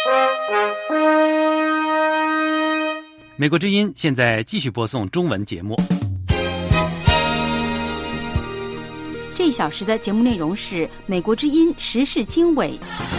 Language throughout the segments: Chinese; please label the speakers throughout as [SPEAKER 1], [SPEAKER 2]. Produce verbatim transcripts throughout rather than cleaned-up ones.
[SPEAKER 1] 美国之音现在继续播送中文节目。
[SPEAKER 2] 这一小时的节目内容是美国之音时事经纬。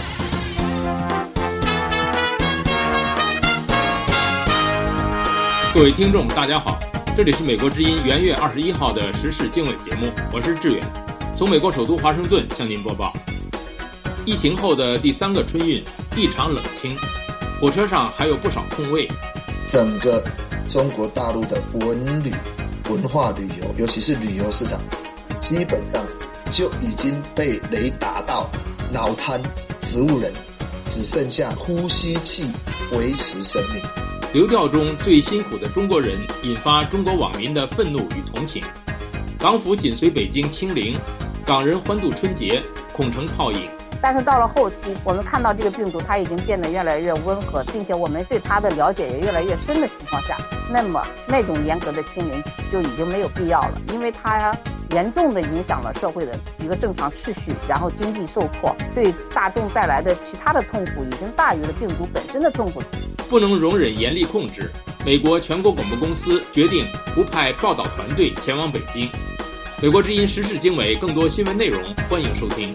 [SPEAKER 3] 各位听众大家好，这里是美国之音元月二十一号的时事经纬节目，我是志远，从美国首都华盛顿向您播报。疫情后的第三个春运异常冷清，火车上还有不少空位。
[SPEAKER 4] 整个中国大陆的文旅、文化旅游，尤其是旅游市场，基本上就已经被雷打到脑瘫、植物人，只剩下呼吸器维持生命。
[SPEAKER 3] 流调中最辛苦的中国人，引发中国网民的愤怒与同情。港府紧随北京清零，港人欢度春节，恐成泡影。
[SPEAKER 5] 但是到了后期，我们看到这个病毒它已经变得越来越温和，并且我们对它的了解也越来越深的情况下，那么那种严格的清零就已经没有必要了，因为它严重的影响了社会的一个正常秩序，然后经济受迫，对大众带来的其他的痛苦已经大于了病毒本身的痛苦。
[SPEAKER 3] 不能容忍严厉控制，美国全国广播公司决定不派报道团队前往北京。美国之音时事经纬更多新闻内容，欢迎收听。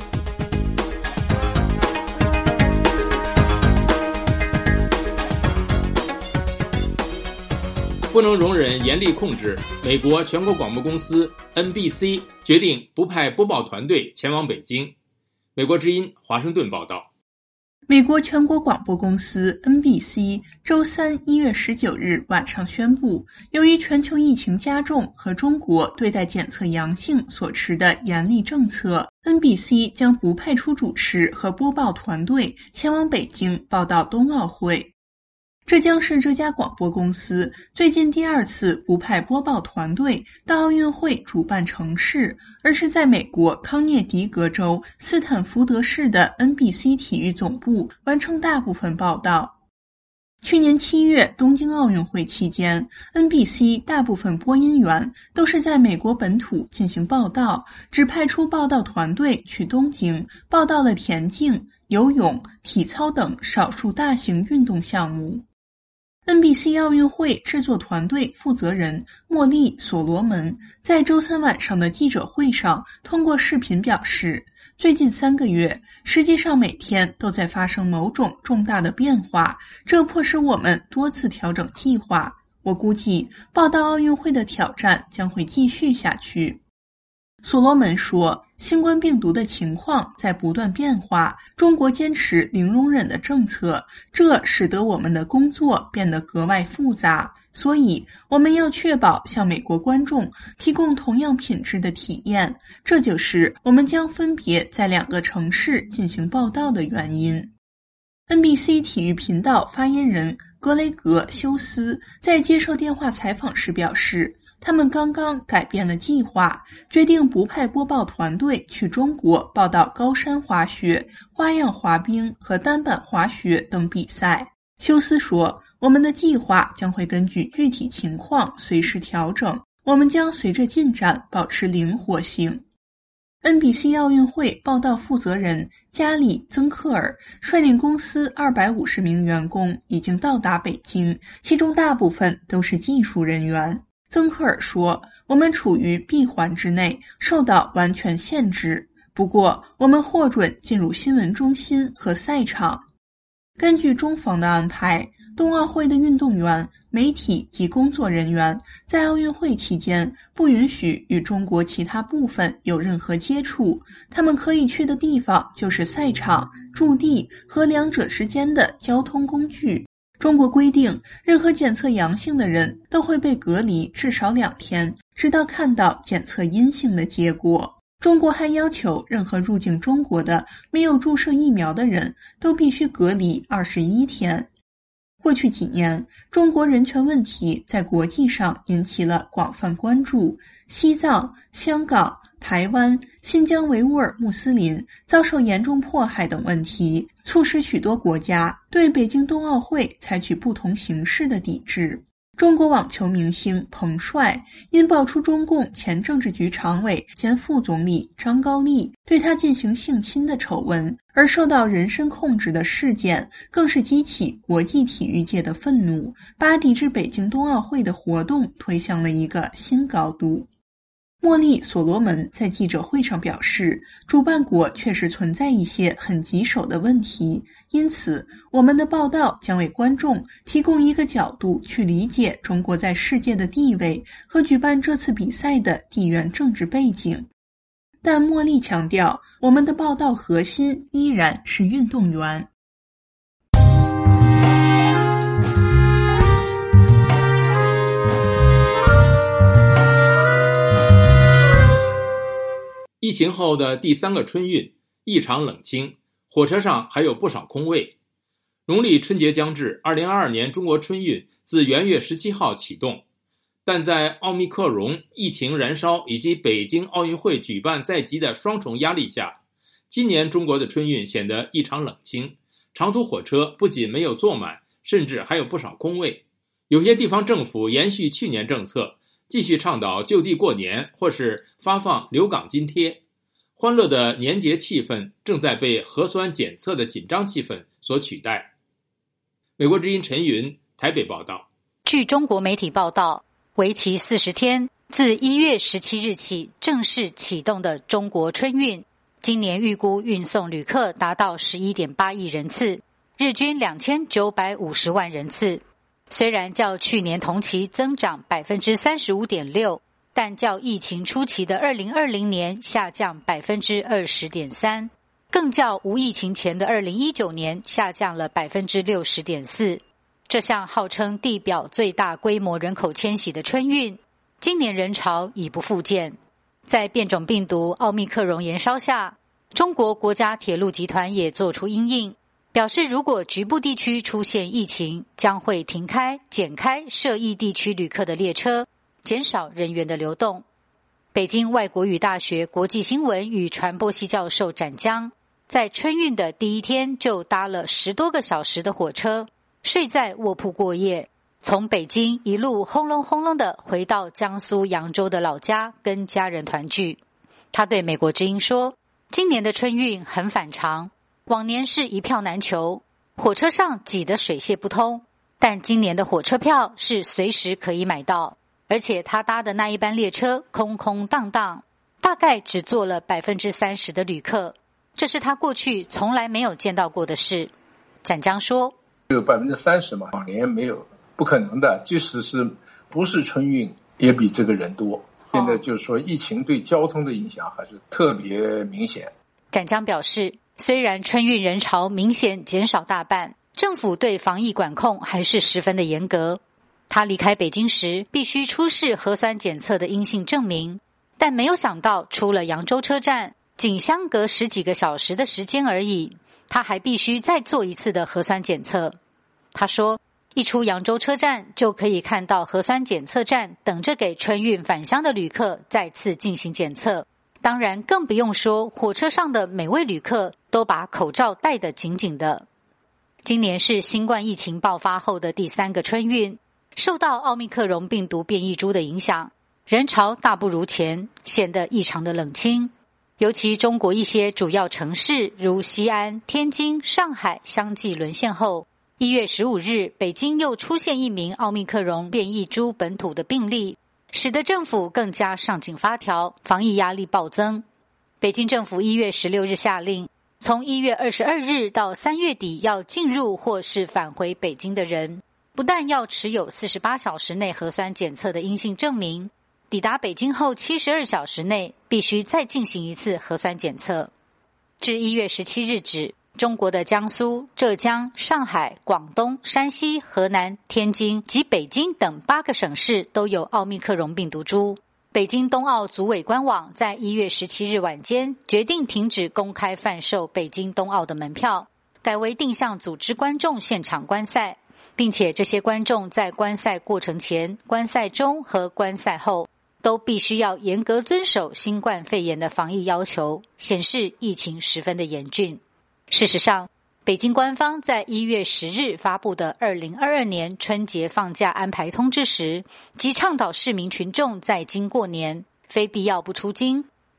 [SPEAKER 3] 不能容忍严厉控制，美国全国广播公司 N B C 决定不派播报团队前往北京。美国之音华盛顿报道。
[SPEAKER 6] 美国全国广播公司 N B C 周三一月十九日晚上宣布，由于全球疫情加重和中国对待检测阳性所持的严厉政策， N B C 将不派出主持和播报团队前往北京报道冬奥会。这将是这家广播公司最近第二次不派播报团队到奥运会主办城市，而是在美国康涅狄格州斯坦福德市的 N B C 体育总部完成大部分报道。去年七月东京奥运会期间， N B C 大部分播音员都是在美国本土进行报道，只派出报道团队去东京报道了田径、游泳、体操等少数大型运动项目。N B C 奥运会制作团队负责人莫莉·所罗门在周三晚上的记者会上通过视频表示，最近三个月，实际上每天都在发生某种重大的变化，这迫使我们多次调整计划。我估计报道奥运会的挑战将会继续下去。所罗门说，新冠病毒的情况在不断变化，中国坚持零容忍的政策，这使得我们的工作变得格外复杂，所以我们要确保向美国观众提供同样品质的体验，这就是我们将分别在两个城市进行报道的原因。N B C 体育频道发言人格雷格·休斯在接受电话采访时表示，他们刚刚改变了计划，决定不派播报团队去中国报道高山滑雪、花样滑冰和单板滑雪等比赛。休斯说，我们的计划将会根据具体情况随时调整，我们将随着进展保持灵活性。N B C 奥运会报道负责人加里·曾克尔率领公司二百五十名员工已经到达北京，其中大部分都是技术人员。曾克尔说，我们处于闭环之内，受到完全限制，不过我们获准进入新闻中心和赛场。根据中方的安排，冬奥会的运动员、媒体及工作人员在奥运会期间不允许与中国其他部分有任何接触，他们可以去的地方就是赛场、驻地和两者之间的交通工具。中国规定，任何检测阳性的人都会被隔离至少两天，直到看到检测阴性的结果。中国还要求任何入境中国的没有注射疫苗的人都必须隔离二十一天。过去几年，中国人权问题在国际上引起了广泛关注。西藏、香港、台湾、新疆维吾尔穆斯林遭受严重迫害等问题，促使许多国家对北京冬奥会采取不同形式的抵制。中国网球明星彭帅因爆出中共前政治局常委兼副总理张高丽对他进行性侵的丑闻， 而受到人身控制的事件更是激起国际体育界的愤怒，把抵制北京冬奥会的活动推向了一个新高度。莫莉·所罗门在记者会上表示，主办国确实存在一些很棘手的问题，因此我们的报道将为观众提供一个角度去理解中国在世界的地位和举办这次比赛的地缘政治背景。但莫莉强调，我们的报道核心依然是运动员。
[SPEAKER 3] 疫情后的第三个春运异常冷清，火车上还有不少空位。农历春节将至，二零二二年中国春运自元月十七号启动，但在奥密克戎疫情燃烧以及北京奥运会举办在即的双重压力下，今年中国的春运显得异常冷清。长途火车不仅没有坐满，甚至还有不少空位。有些地方政府延续去年政策，继续倡导就地过年或是发放留港津贴。欢乐的年节气氛正在被核酸检测的紧张气氛所取代。美国之音陈云台北报道。
[SPEAKER 7] 据中国媒体报道，为期四十天，自一月十七日起正式启动的中国春运，今年预估运送旅客达到 十一点八亿人次，日均两千九百五十万人次。虽然较去年同期增长 百分之三十五点六， 但较疫情初期的二零二零年下降 百分之二十点三， 更较无疫情前的二零一九年下降了 百分之六十点四。 这项号称地表最大规模人口迁徙的春运，今年人潮已不复见。在变种病毒奥密克戎延烧下，中国国家铁路集团也做出因应，表示如果局部地区出现疫情，将会停开、减开涉疫地区旅客的列车，减少人员的流动。北京外国语大学国际新闻与传播系教授展江，在春运的第一天就搭了十多个小时的火车，睡在卧铺过夜，从北京一路轰隆轰隆地回到江苏扬州的老家跟家人团聚。他对美国之音说，今年的春运很反常，往年是一票难求，火车上挤得水泄不通，但今年的火车票是随时可以买到，而且他搭的那一班列车空空荡荡，大概只坐了 百分之三十 的旅客，这是他过去从来没有见到过的事。展江说，
[SPEAKER 8] 有 百分之三十 嘛，往年没有，不可能的，即使是不是春运也比这个人多。现在就是说疫情对交通的影响还是特别明显。
[SPEAKER 7] 展江表示，虽然春运人潮明显减少大半，政府对防疫管控还是十分的严格。他离开北京时必须出示核酸检测的阴性证明，但没有想到出了扬州车站，仅相隔十几个小时的时间而已，他还必须再做一次的核酸检测。他说，一出扬州车站就可以看到核酸检测站等着给春运返乡的旅客再次进行检测，当然更不用说火车上的每位旅客都把口罩戴得紧紧的。今年是新冠疫情爆发后的第三个春运，受到奥密克戎病毒变异株的影响，人潮大不如前，显得异常的冷清。尤其中国一些主要城市如西安、天津、上海相继沦陷后，一月十五日北京又出现一名奥密克戎变异株本土的病例，使得政府更加上紧发条，防疫压力暴增。北京政府一月十六日下令，从一月二十二日到三月底要进入或是返回北京的人，不但要持有四十八小时内核酸检测的阴性证明，抵达北京后七十二小时内必须再进行一次核酸检测。至一月十七日止，中国的江苏、浙江、上海、广东、山西、河南、天津及北京等八个省市都有奥密克戎病毒株。北京冬奥组委官网在一月十七日晚间决定停止公开贩售北京冬奥的门票，改为定向组织观众现场观赛，并且这些观众在观赛过程前、观赛中和观赛后都必须要严格遵守新冠肺炎的防疫要求，显示疫情十分的严峻。事实上，北京官方在一月十日发布的二零二二年春节放假安排通知时，即倡导市民群众在京过年，非必要不出京，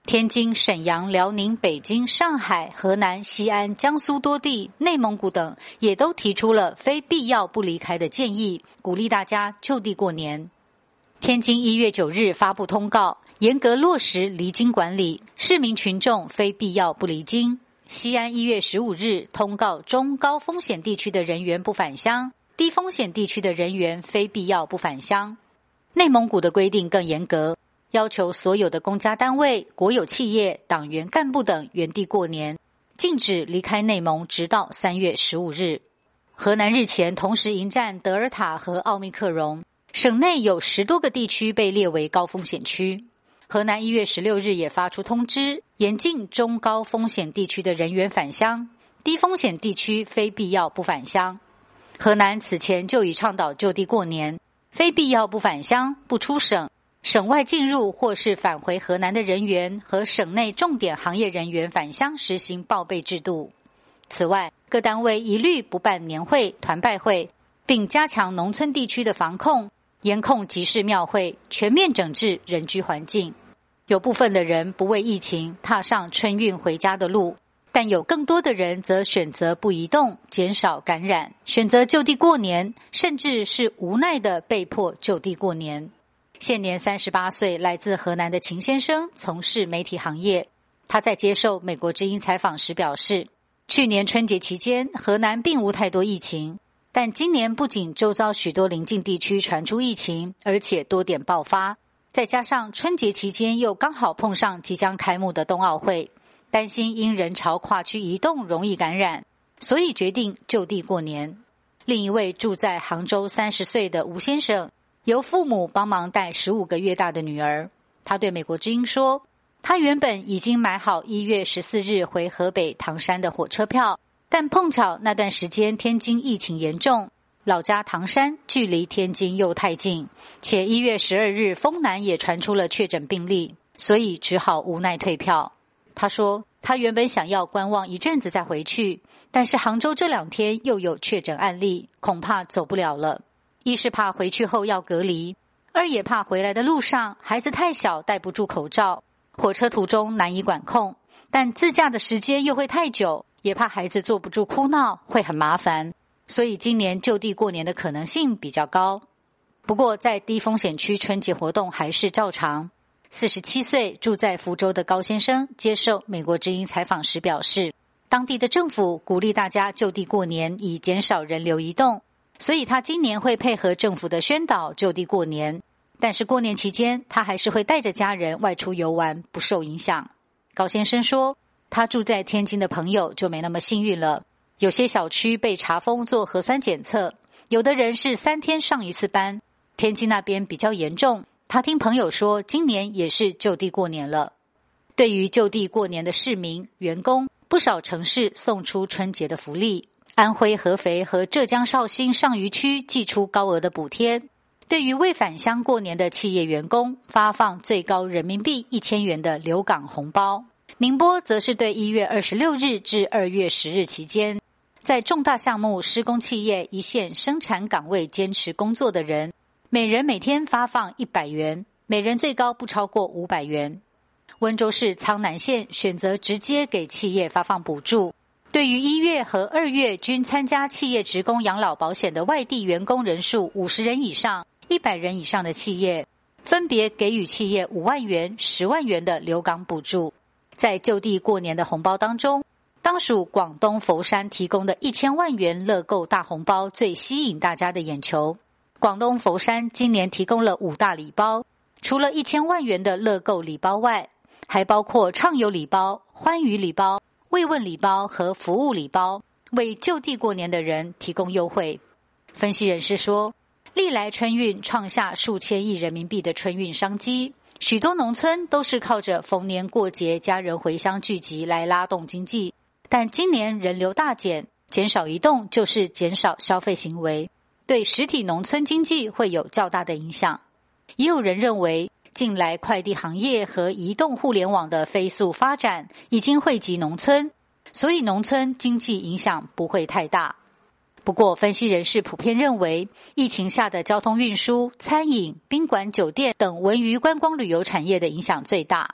[SPEAKER 7] 天津、沈阳、辽宁、北京、上海、河南、西安、江苏多地、内蒙古等也都提出了非必要不离开的建议，鼓励大家就地过年。天津一月九日发布通告，严格落实离京管理，市民群众非必要不离京。西安一月十五日通告中高风险地区的人员不返乡，低风险地区的人员非必要不返乡。内蒙古的规定更严格，要求所有的公家单位、国有企业、党员干部等原地过年，禁止离开内蒙直到三月十五日。河南日前同时迎战德尔塔和奥密克戎，省内有十多个地区被列为高风险区。河南一月十六日也发出通知，严禁中高风险地区的人员返乡，低风险地区非必要不返乡。河南此前就已倡导就地过年，非必要不返乡、不出省，省外进入或是返回河南的人员和省内重点行业人员返乡实行报备制度。此外，各单位一律不办年会、团拜会，并加强农村地区的防控，严控集市庙会，全面整治人居环境。有部分的人不为疫情踏上春运回家的路，但有更多的人则选择不移动，减少感染，选择就地过年，甚至是无奈的被迫就地过年。现年三十八岁，来自河南的秦先生从事媒体行业。他在接受美国之音采访时表示，去年春节期间河南并无太多疫情，但今年不仅周遭许多邻近地区传出疫情，而且多点爆发，再加上春节期间又刚好碰上即将开幕的冬奥会，担心因人潮跨区移动容易感染，所以决定就地过年。另一位住在杭州三十岁的吴先生，由父母帮忙带十五个月大的女儿。他对美国之音说，他原本已经买好一月十四日回河北唐山的火车票，但碰巧那段时间天津疫情严重，老家唐山距离天津又太近，且一月十二日丰南也传出了确诊病例，所以只好无奈退票。他说，他原本想要观望一阵子再回去，但是杭州这两天又有确诊案例，恐怕走不了了。一是怕回去后要隔离，二也怕回来的路上孩子太小戴不住口罩，火车途中难以管控，但自驾的时间又会太久，也怕孩子坐不住哭闹会很麻烦，所以今年就地过年的可能性比较高。不过在低风险区春节活动还是照常。四十七岁住在福州的高先生接受美国之音采访时表示，当地的政府鼓励大家就地过年以减少人流移动，所以他今年会配合政府的宣导就地过年，但是过年期间他还是会带着家人外出游玩，不受影响。高先生说，他住在天津的朋友就没那么幸运了，有些小区被查封做核酸检测，有的人是三天上一次班，天津那边比较严重，他听朋友说今年也是就地过年了。对于就地过年的市民、员工，不少城市送出春节的福利，安徽合肥和浙江绍兴上虞区寄出高额的补贴，对于未返乡过年的企业员工发放最高人民币一千元的留港红包。宁波则是对一月二十六日至二月十日期间，在重大项目施工企业一线生产岗位坚持工作的人，每人每天发放一百元，每人最高不超过五百元。温州市苍南县选择直接给企业发放补助，对于一月和二月均参加企业职工养老保险的外地员工人数五十人以上、一百人以上的企业，分别给予企业五万元、十万元的留港补助。在就地过年的红包当中，当属广东佛山提供的一千万元乐购大红包最吸引大家的眼球。广东佛山今年提供了五大礼包，除了一千万元的乐购礼包外，还包括畅游礼包、欢愉礼包、慰问礼包和服务礼包，为就地过年的人提供优惠。分析人士说，历来春运创下数千亿人民币的春运商机，许多农村都是靠着逢年过节家人回乡聚集来拉动经济，但今年人流大减，减少移动就是减少消费行为，对实体农村经济会有较大的影响。也有人认为，近来快递行业和移动互联网的飞速发展已经惠及农村，所以农村经济影响不会太大。不过分析人士普遍认为，疫情下的交通运输、餐饮、宾馆、酒店等文娱观光旅游产业的影响最大。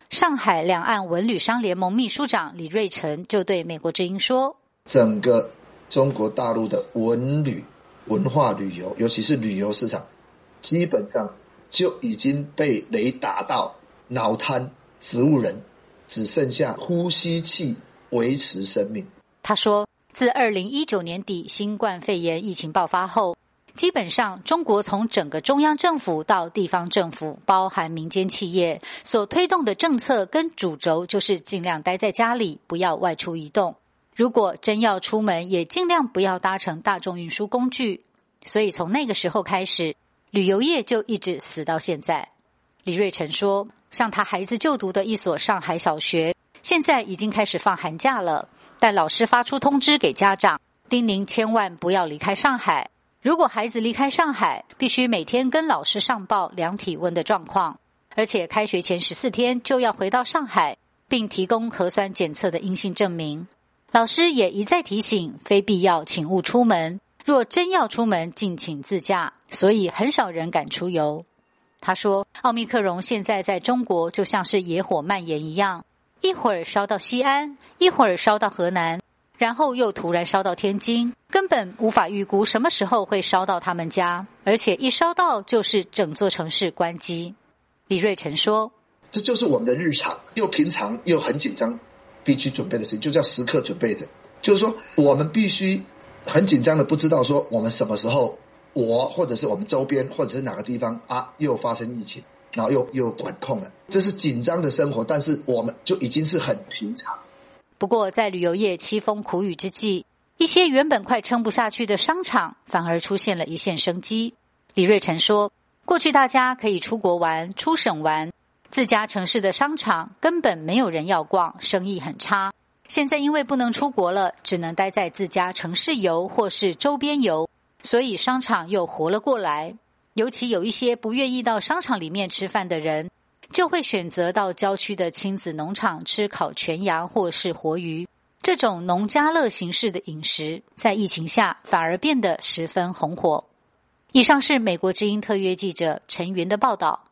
[SPEAKER 7] 上海两岸文旅商联盟秘书长李瑞成就对美国之音说，
[SPEAKER 4] 整个中国大陆的文旅、文化旅游，尤其是旅游市场，基本上就已经被雷打到脑瘫植物人，只剩下呼吸器维持生命。
[SPEAKER 7] 他说，自二零一九年底新冠肺炎疫情爆发后，基本上中国从整个中央政府到地方政府，包含民间企业所推动的政策跟主轴就是尽量待在家里，不要外出移动。如果真要出门，也尽量不要搭乘大众运输工具。所以从那个时候开始，旅游业就一直死到现在。李瑞成说，像他孩子就读的一所上海小学，现在已经开始放寒假了，但老师发出通知给家长，叮咛千万不要离开上海。如果孩子离开上海，必须每天跟老师上报量体温的状况，而且开学前十四天就要回到上海，并提供核酸检测的阴性证明。老师也一再提醒，非必要请勿出门，若真要出门，敬请自驾，所以很少人敢出游。他说，奥密克戎现在在中国就像是野火蔓延一样，一会儿烧到西安，一会儿烧到河南，然后又突然烧到天津，根本无法预估什么时候会烧到他们家，而且一烧到就是整座城市关机。李瑞成说，
[SPEAKER 4] 这就是我们的日常，又平常又很紧张必须准备的事情，就叫时刻准备着。就是说我们必须很紧张的，不知道说我们什么时候，我或者是我们周边或者是哪个地方啊又发生疫情，然后又又管控了，这是紧张的生活，但是我们就已经是很平常。
[SPEAKER 7] 不过在旅游业凄风苦雨之际，一些原本快撑不下去的商场反而出现了一线生机。李瑞成说，过去大家可以出国玩、出省玩，自家城市的商场根本没有人要逛，生意很差。现在因为不能出国了，只能待在自家城市游或是周边游，所以商场又活了过来。尤其有一些不愿意到商场里面吃饭的人，就会选择到郊区的亲子农场吃烤全羊或是活鱼。这种农家乐形式的饮食，在疫情下反而变得十分红火。以上是美国之音特约记者陈云的报道。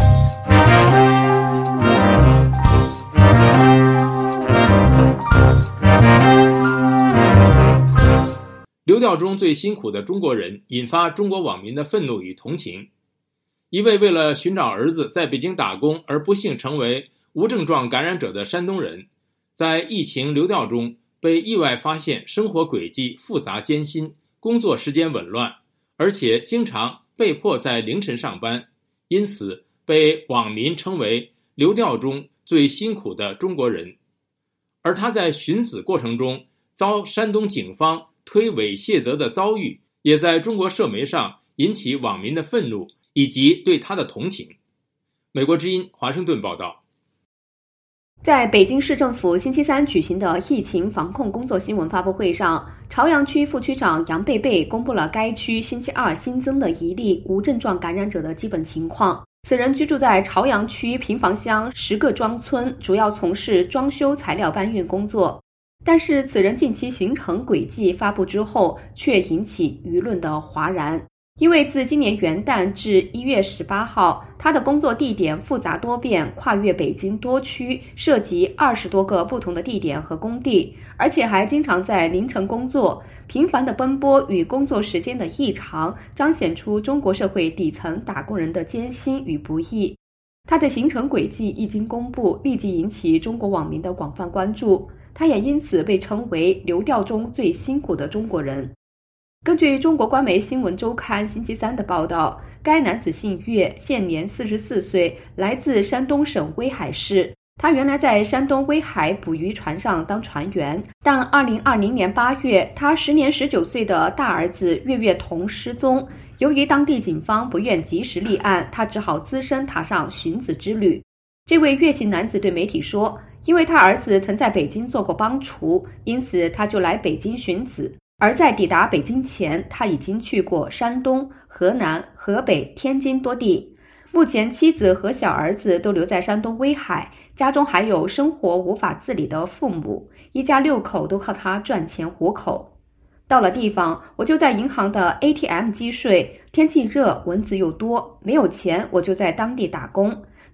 [SPEAKER 3] 流调中最辛苦的中国人引发中国网民的愤怒与同情。一位为了寻找儿子在北京打工而不幸成为无症状感染者的山东人，在疫情流调中被意外发现生活轨迹复杂艰辛，工作时间紊乱，而且经常被迫在凌晨上班，因此被网民称为流调中最辛苦的中国人。而他在寻子过程中遭山东警方推诿卸责的遭遇，也在中国社媒上引起网民的愤怒以及对他的同情。美国之音华盛顿报道。
[SPEAKER 9] 在北京市政府星期三举行的疫情防控工作新闻发布会上，朝阳区副区长杨贝贝公布了该区星期二新增的一例无症状感染者的基本情况。此人居住在朝阳区平房乡十个庄村，主要从事装修材料搬运工作。但是此人近期行程轨迹发布之后，却引起舆论的哗然。因为自今年元旦至一月十八号，他的工作地点复杂多变，跨越北京多区，涉及二十多个不同的地点和工地，而且还经常在凌晨工作，频繁的奔波与工作时间的异常，彰显出中国社会底层打工人的艰辛与不易。他的行程轨迹一经公布，立即引起中国网民的广泛关注，他也因此被称为流调中最辛苦的中国人。根据中国官媒新闻周刊星期三的报道，该男子姓岳，现年四十四岁，来自山东省威海市。他原来在山东威海捕鱼船上当船员，但二零二零年八月，他时年十九岁的大儿子岳岳彤失踪。由于当地警方不愿及时立案，他只好只身踏上寻子之旅。这位岳姓男子对媒体说，因为他儿子曾在北京做过帮厨，因此他就来北京寻子。而在抵达北京前，他已经去过山东、河南、河北、天津多地。目前妻子和小儿子都留在山东威海，家中还有生活无法自理的父母，一家六口都靠他赚钱糊口。到了地方，我就在银行的 A T M 机睡，天气热，蚊子又多，没有钱，我就在当地打工。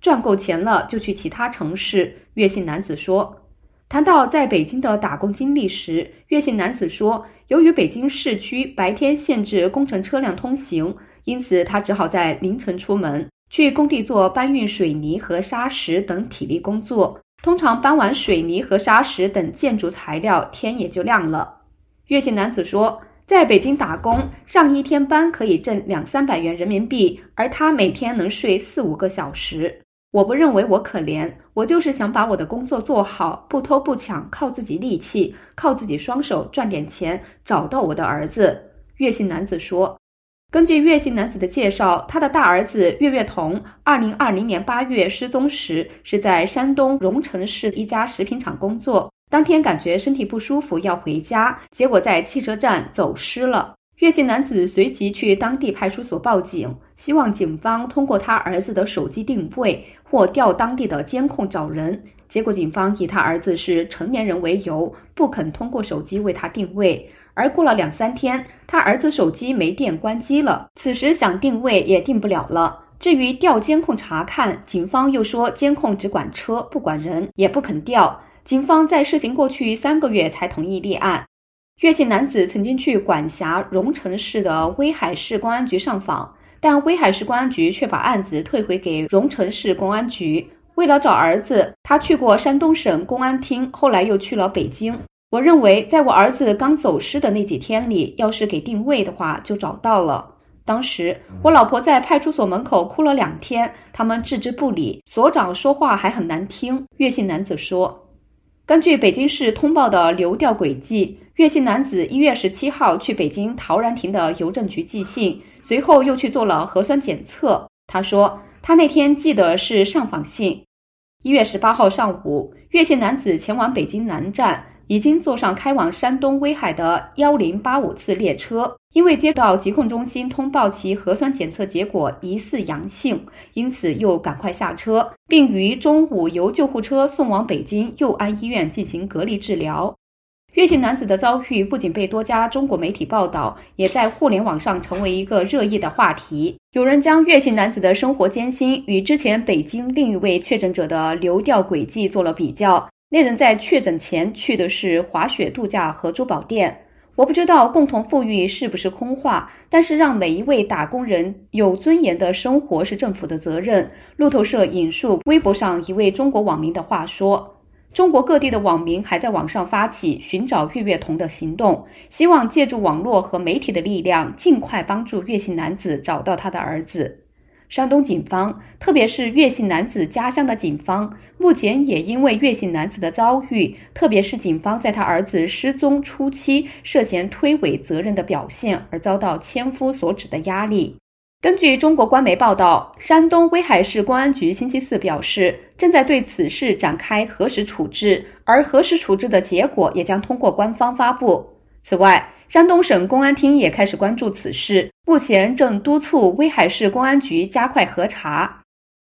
[SPEAKER 9] 赚够钱了就去其他城市。岳姓男子说。谈到在北京的打工经历时，岳姓男子说，由于北京市区白天限制工程车辆通行，因此他只好在凌晨出门，去工地做搬运水泥和砂石等体力工作。通常搬完水泥和砂石等建筑材料，天也就亮了。岳姓男子说，在北京打工，上一天班可以挣两三百元人民币，而他每天能睡四五个小时。我不认为我可怜，我就是想把我的工作做好，不偷不抢，靠自己力气，靠自己双手赚点钱，找到我的儿子。岳姓男子说。根据岳姓男子的介绍，他的大儿子岳岳彤二零二零年八月失踪时，是在山东荣成市一家食品厂工作，当天感觉身体不舒服要回家，结果在汽车站走失了。岳姓男子随即去当地派出所报警，希望警方通过他儿子的手机定位或调当地的监控找人。结果警方以他儿子是成年人为由，不肯通过手机为他定位。而过了两三天，他儿子手机没电关机了，此时想定位也定不了了。至于调监控查看，警方又说监控只管车不管人，也不肯调。警方在事情过去三个月才同意立案。岳姓男子曾经去管辖荣成市的威海市公安局上访，但威海市公安局却把案子退回给荣成市公安局。为了找儿子，他去过山东省公安厅，后来又去了北京。我认为在我儿子刚走失的那几天里，要是给定位的话就找到了。当时我老婆在派出所门口哭了两天，他们置之不理，所长说话还很难听。岳姓男子说。根据北京市通报的流调轨迹，岳姓男子一月十七号去北京陶然亭的邮政局寄信，随后又去做了核酸检测。他说他那天寄的是上访信。一月十八号上午，岳姓男子前往北京南站，已经坐上开往山东威海的一零八五次列车，因为接到疾控中心通报其核酸检测结果疑似阳性，因此又赶快下车，并于中午由救护车送往北京佑安医院进行隔离治疗。岳姓男子的遭遇不仅被多家中国媒体报道，也在互联网上成为一个热议的话题。有人将岳姓男子的生活艰辛与之前北京另一位确诊者的流调轨迹做了比较。那人在确诊前去的是滑雪度假和珠宝店。我不知道共同富裕是不是空话，但是让每一位打工人有尊严的生活是政府的责任。路透社引述微博上一位中国网民的话说，中国各地的网民还在网上发起寻找岳岳彤的行动，希望借助网络和媒体的力量，尽快帮助岳姓男子找到他的儿子。山东警方，特别是岳姓男子家乡的警方，目前也因为岳姓男子的遭遇，特别是警方在他儿子失踪初期涉嫌推诿责任的表现，而遭到千夫所指的压力。根据中国官媒报道，山东威海市公安局星期四表示，正在对此事展开核实处置，而核实处置的结果也将通过官方发布。此外，山东省公安厅也开始关注此事，目前正督促威海市公安局加快核查。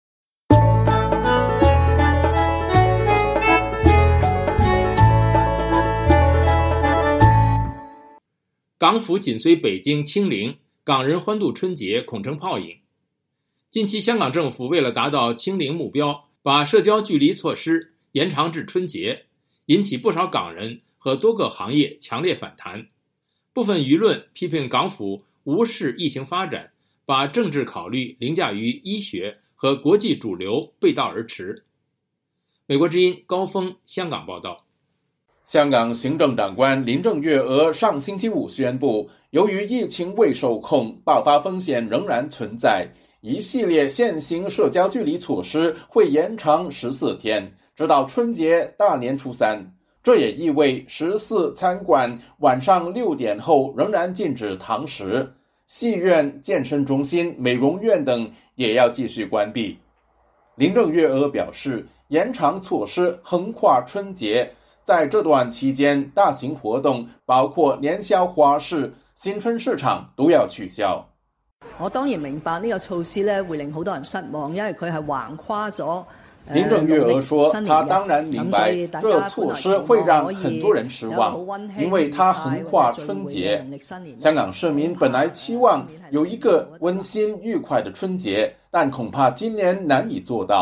[SPEAKER 3] 港府紧随北京清零，港人欢度春节恐成泡影。近期香港政府为了达到清零目标，把社交距离措施延长至春节，引起不少港人和多个行业强烈反弹。部分舆论批评港府无视疫情发展，把政治考虑凌驾于医学和国际主流，背道而驰。美国之音高峰香港报道。
[SPEAKER 10] 香港行政长官林郑月娥上星期五宣布，由于疫情未受控，爆发风险仍然存在，一系列现行社交距离措施会延长十四天，直到春节大年初三。这也意味十四餐馆晚上六点后仍然禁止堂食，戏院、健身中心、美容院等也要继续关闭。林郑月娥表示，延长措施横跨春节，在这段期间，大型活動包括年宵花市、新春市場都要取消。
[SPEAKER 11] 我當然明白呢個措施咧會令好多人失望，因為佢係橫跨咗。
[SPEAKER 10] 林郑月娥说，她当然明白这措施会让很多人失望，因为它横跨春节。香港市民本来期望有一个温馨愉快的春节，但恐怕今年难以做到。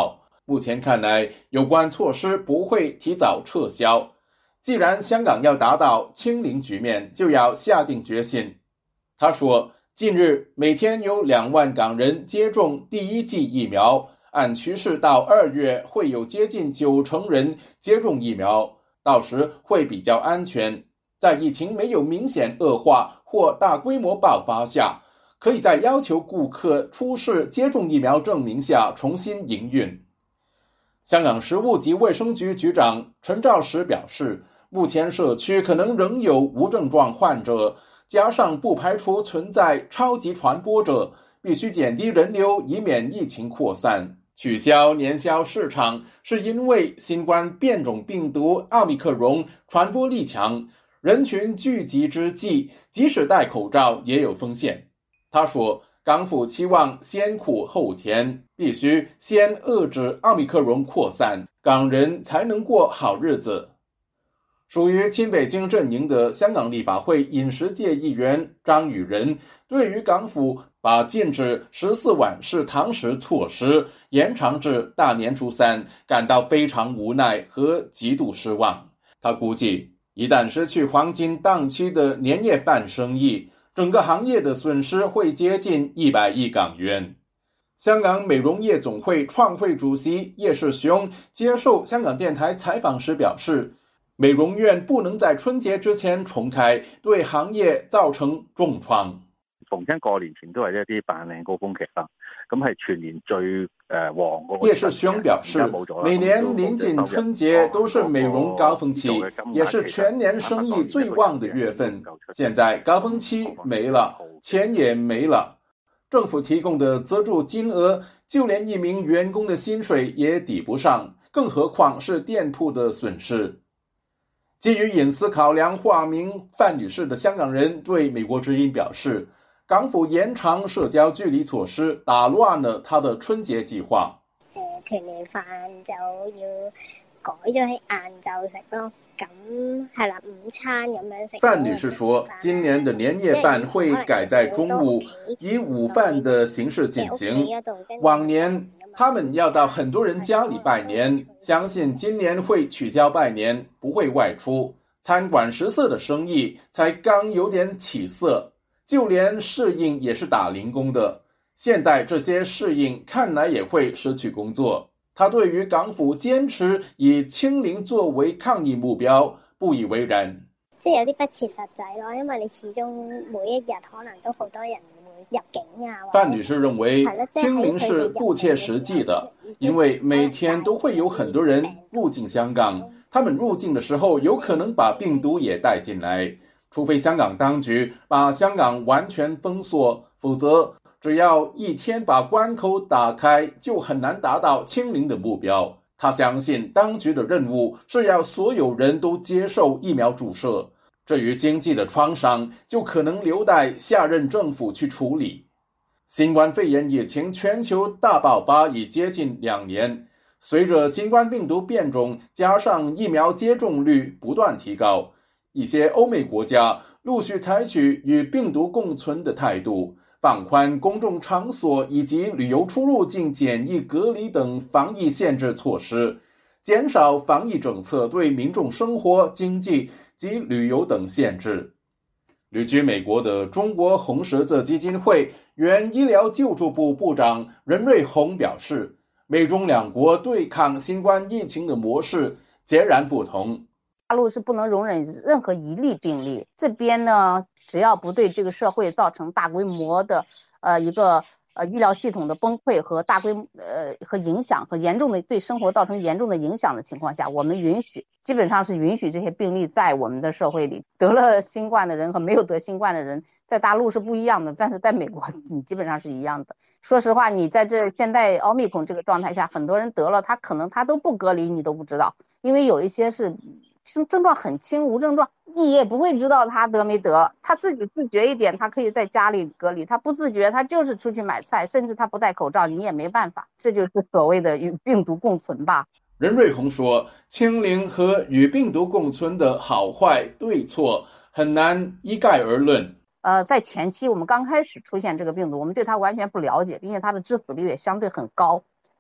[SPEAKER 10] 目前看来，有关措施不会提早撤销。既然香港要达到清零局面，就要下定决心。他说，近日每天有两万港人接种第一剂疫苗，按趋势到二月会有接近九成人接种疫苗，到时会比较安全。在疫情没有明显恶化或大规模爆发下，可以在要求顾客出示接种疫苗证明下重新营运。香港食物及卫生局局长陈肇始表示，目前社区可能仍有无症状患者，加上不排除存在超级传播者，必须减低人流，以免疫情扩散。取消年宵市场是因为新冠变种病毒奥密克戎传播力强，人群聚集之际，即使戴口罩也有风险。他说，港府期望先苦后甜，必须先遏制奥密克戎扩散，港人才能过好日子。属于亲北京阵营的香港立法会饮食界议员张宇人对于港府把禁止十四晚市堂食措施延长至大年初三感到非常无奈和极度失望。他估计，一旦失去黄金档期的年夜饭生意，整个行业的损失会接近一百亿港元。香港美容业总会创会主席叶世雄接受香港电台采访时表示，美容院不能在春節之前重開，對行業造成重創。
[SPEAKER 12] 逢親過年前都係一啲扮靚高峰期啦，咁係全年最誒旺嗰個。
[SPEAKER 10] 葉世雄表示，每年臨近春節都是美容高峰期，也是全年生意最旺的月份。現在高峰期沒了，錢也沒了，政府提供的資助金額，就連一名員工的薪水也抵不上，更何況是店鋪的損失。基於隱私考量，化名范女士的香港人對美國之音表示，港府延長社交距離措施打亂了他的春節計劃。
[SPEAKER 13] 誒，團年飯就要改咗喺晏晝食咯，咁係啦，午餐咁樣食。
[SPEAKER 10] 范女士說，今年的年夜飯會改在中午，以午飯的形式進行。往年他們要到很多人家裡拜年，相信今年會取消拜年，不會外出。餐館食肆的生意才剛有點起色，就連侍應也是打零工的。現在這些侍應看來也會失去工作。他對於港府堅持以清零作為抗疫目標不以為然。
[SPEAKER 13] 即係有啲不切實際咯，因為你始終每一日可能都好多人入境啊。范
[SPEAKER 10] 女士認為清零是不切實際的，因為每天都會有很多人入境香港，他們入境的時候有可能把病毒也帶進來。除非香港當局把香港完全封鎖，否則只要一天把關口打開，就很難達到清零的目標。他相信當局的任務是要所有人都接受疫苗注射。至於經濟的創傷，就可能留待下任政府去處理。新冠肺炎疫情全球大爆發已接近兩年，隨着新冠病毒變種，加上疫苗接種率不斷提高，一些歐美國家陸續採取與病毒共存的態度，放寬公眾場所以及旅遊出入境檢疫隔離等防疫限制措施，減少防疫政策對民眾生活、經濟及旅遊等限制。旅居美國的中國紅十字基金會原醫療救助部部長任瑞紅表示，美中兩國對抗新冠疫情的模式截然不同。
[SPEAKER 5] 大陸是不能容忍任何一例病例，這邊呢，只要不對這個社會造成大規模的呃一個呃醫療系統的崩潰和大規呃和影響和嚴重的對生活造成嚴重的影響的情況下，我們允許基本上是允許這些病例在我們的社會裡。得了新冠的人和沒有得新冠的人在大陸是不一樣的，但是在美國你基本上是一樣的。說實話，你在這現在奧密克戎這個狀態下，很多人得了，他可能他都不隔離，你都不知道，因為有一些是症狀很輕無症狀，你也不會知道他得沒得，他自己自覺一點，他可以在家裡隔離，他不自覺，他就是出去買菜，甚至他不戴口罩，你也沒辦法，這就是所謂的與病毒共存吧。
[SPEAKER 10] 任瑞紅說，清零和與病毒共存的好壞對錯很難一概而論。
[SPEAKER 5] 呃，在前期我們剛開始出現這個病毒，我們對它完全不了解，並且它的致死率也相對很高。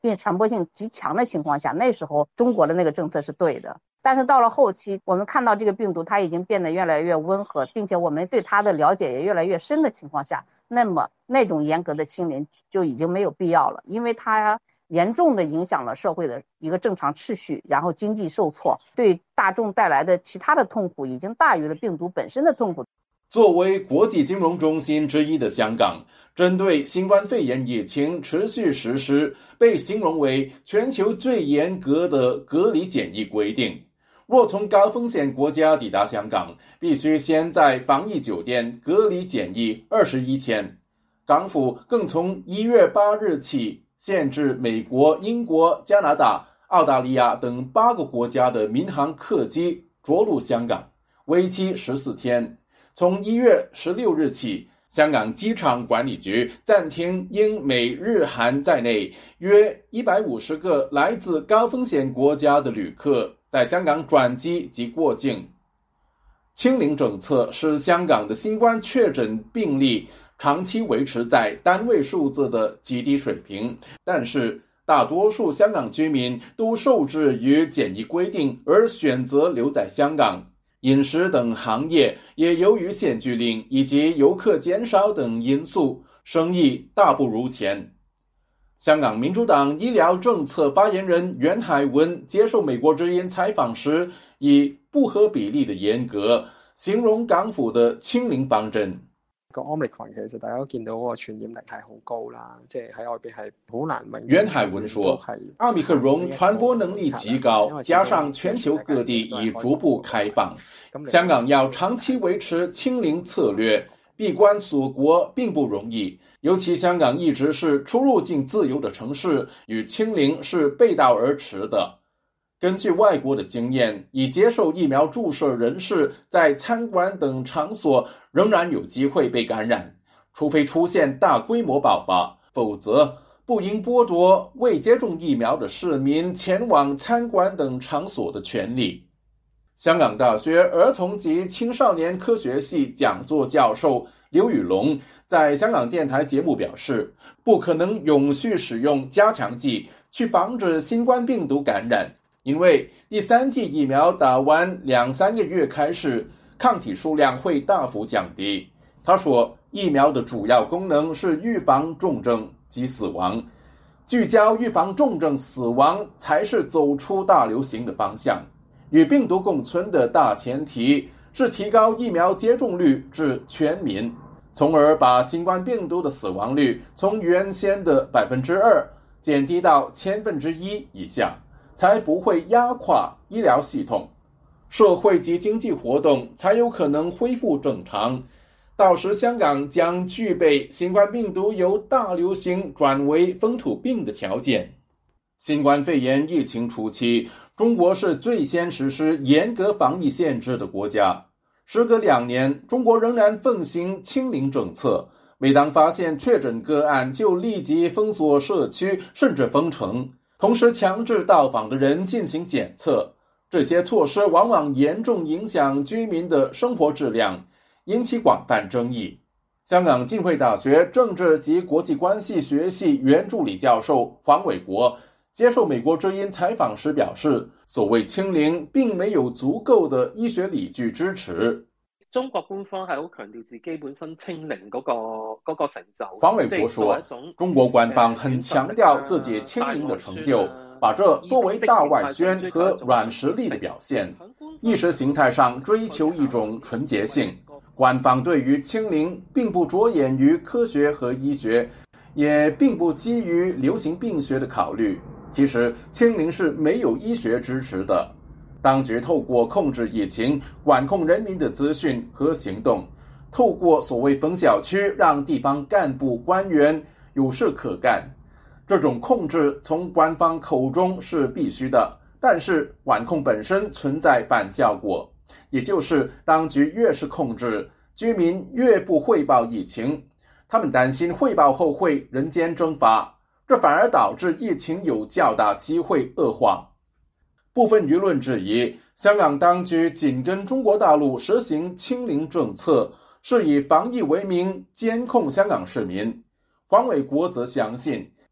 [SPEAKER 5] 并传播性极强的情况下，那时候中国的那个政策是对的。但是到了后期，我们看到这个病毒它已经变得越来越温和，并且我们对它的了解也越来越深的情况下，那么那种严格的清零就已经没有必要了，因为它严重的影响了社会的一个正常秩序，然后经济受挫，对大众带来的其他的痛苦已经大于了病毒本身的痛苦。
[SPEAKER 10] 作为国际金融中心之一的香港，针对新冠肺炎疫情持续实施被形容为全球最严格的隔离检疫规定。若从高风险国家抵达香港，必须先在防疫酒店隔离检疫二十一天。港府更从一月八日起限制美国、英国、加拿大、澳大利亚等八个国家的民航客机着陆香港，为期十四天。从一月十六日起，香港机场管理局暂停英美日韩在内约一百五十个来自高风险国家的旅客在香港转机及过境。清零政策使香港的新冠确诊病例长期维持在单位数字的极低水平，但是大多数香港居民都受制于检疫规定而选择留在香港。饮食等行业也由于限聚令以及游客减少等因素，生意大不如前。香港民主党医疗政策发言人袁海文接受美国之音采訪時，以不合比例的嚴格形容港府的清零方針。
[SPEAKER 14] 個 Omicron 其實大家都見到個傳染力係好高啦，即係喺外邊係好難明。
[SPEAKER 10] 袁海文說，奧密克戎傳播能力極高，加上全球各地已逐步開放，香港要長期維持清零策略，閉關鎖國並不容易。尤其香港一直是出入境自由的城市，與清零是背道而馳的。根據外國的經驗，已接受疫苗注射人士在餐館等場所仍然有機會被感染，除非出現大規模爆發，否則不應剝奪未接種疫苗的市民前往餐館等場所的權利。香港大學兒童及青少年科學系講座教授劉宇龍在香港電台節目表示，不可能永續使用加強劑去防止新冠病毒感染，因為第三劑疫苗打完兩三個月開始，抗體數量會大幅降低。他說，疫苗的主要功能是預防重症及死亡，聚焦預防重症死亡才是走出大流行的方向。與病毒共存的大前提是提高疫苗接種率至全民，從而把新冠病毒的死亡率從原先的百分之二減低到千分之一以下，才不會壓垮醫療系統，社會及經濟活動才有可能恢復正常。到時香港將具備新冠病毒由大流行轉為風土病的條件。新冠肺炎疫情初期，中國是最先實施嚴格防疫限制的國家。時隔兩年，中國仍然奉行清零政策，每當發現確診個案就立即封鎖社區，甚至封城，同時強制到訪的人進行檢測。這些措施往往嚴重影響居民的生活質量，引起廣泛爭議。香港浸會大學政治及國際關係學系原助理教授黃偉國接受美國之音採訪時表示，所謂清零並沒有足夠的醫學理據支持。
[SPEAKER 15] 中國官方係好強調自己本身清零嗰、那個嗰、那個成就。
[SPEAKER 10] 黃偉國說，中國官方很強調自己清零的成就，把這作為大外宣和軟實力的表現。意識形態上追求一種純潔性，官方對於清零並不着眼於科學和醫學，也並不基於流行病學的考慮。其實清零是沒有醫學支持的。當局透過控制疫情，管控人民的資訊和行動，透過所謂封小區，讓地方幹部官員有事可幹。這種控制從官方口中是必須的，但是管控本身存在反效果，也就是當局越是控制，居民越不匯報疫情，他們擔心匯報後會人間蒸發，這反而導致疫情有較大機會惡化。部分輿論質疑，香港當局緊跟中國大陸實行清零政策，是以防疫為名監控香港市民。黃偉國則相信，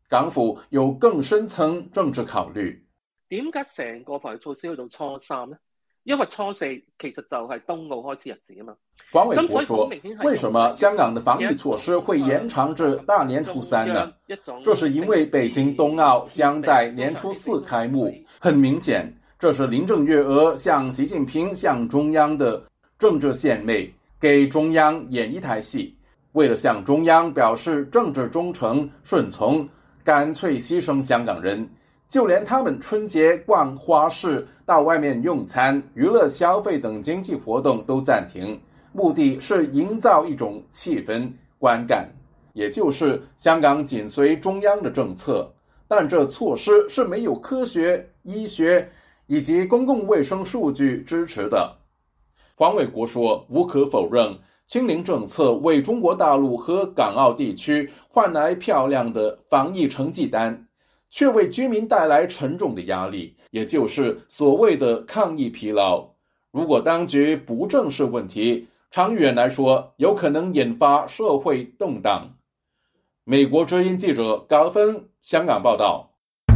[SPEAKER 10] 港府有更深層政治考慮。
[SPEAKER 15] 點解成個防疫措施去到初三呢？因為初四其實就係冬奧開始日子啊嘛。
[SPEAKER 10] 黃偉國說，為什麼香港的防疫措施會延長至大年初三呢？這是因為北京冬奧將在年初四開幕，很明顯，這是林鄭月娥向習近平向中央的政治獻媚，給中央演一台戲。為了向中央表示政治忠誠順從，乾脆犧牲香港人，就連他們春節逛花市、到外面用餐、娛樂消費等經濟活動都暫停，目的是營造一種氣氛觀感，也就是香港緊隨中央的政策，但這措施是沒有科學、醫學以及公共衛生數據支持的。黃偉國說，無可否認，清零政策為中國大陸和港澳地區換來漂亮的防疫成績單，卻為居民帶來沉重的壓力，也就是所謂的抗疫疲勞。如果當局不正視問題，長遠來說有可能引發社會動盪。美國之音記者高芬香港報道。